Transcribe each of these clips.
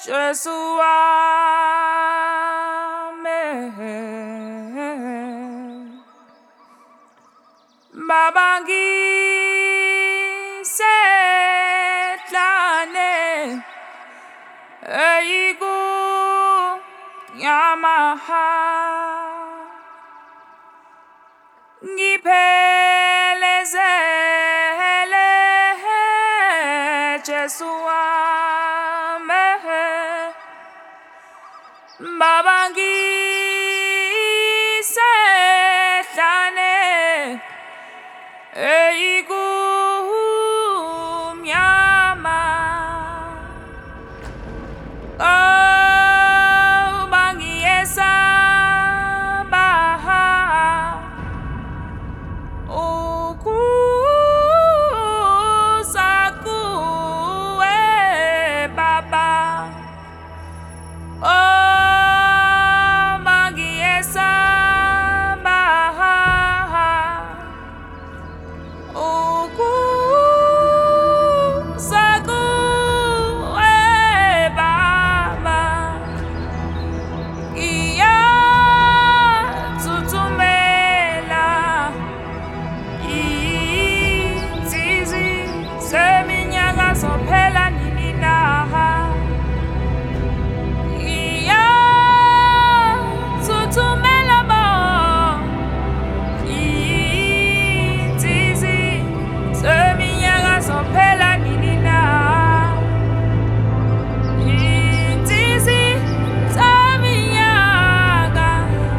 Jesu wami, Baba ngisehlane eyikunyamaha ngiphelezele Jesu wami, Baba ngisehlane eyikunyama bangiyesaba ukuza kuwe Baba, bangiyesaba ukuza kuwe Baba, ngiyathuthumela izinzizi zeminyaka zophela nini na, ngiyathuthumela bo izinzizi zeminyaka zophela nini na, izinzizi zeminyaka,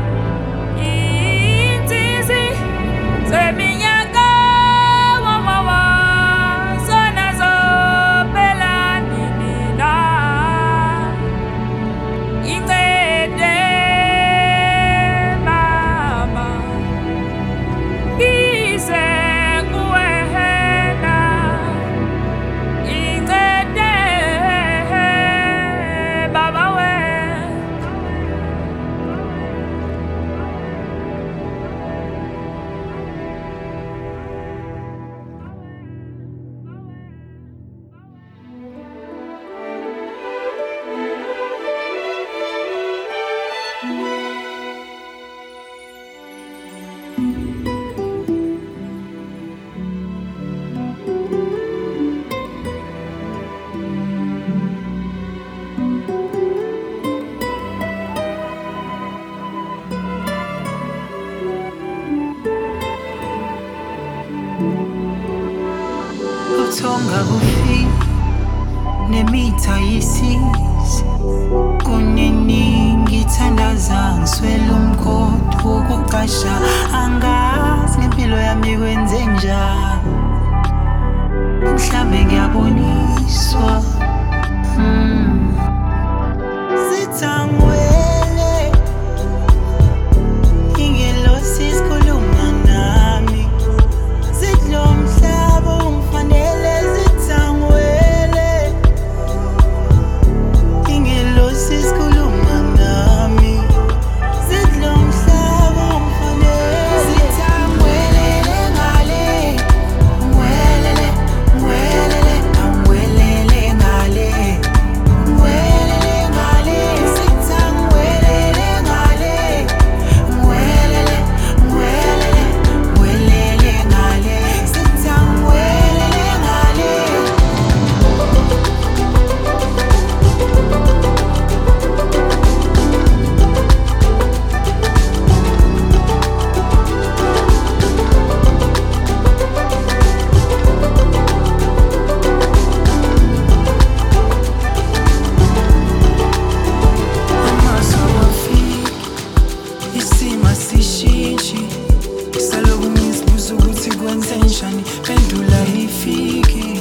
izinzizi zeminyaka zona zophela nini na, incede Baba ngize kuwena, incede Baba we. Ubuthonga bufile nemitha yisize kuneningi ithandaza ngiswele umkhonto wokuqasha, angazi ngempilo yami kwenze njani, mhlambe ngiyaboniswa sithangwele ingelosi isikhuluma nami, sithi lo mhlaba ungifanele, sithangwele ingelosi isikhuluma nami, sithi lo mhlaba ungifanele, sithangwelele ngale, ngwelele, ngwelele, angwelele ngale, ngwelele ngale, sithangwelele ngale, ngwelele, ngwelele, ngwelele ngale, sithangwelele ngale. Amazwi awafiki, isimo asishintshi, saloku ngizibuza ukuthi kwenzenjani, pendula ayifiki.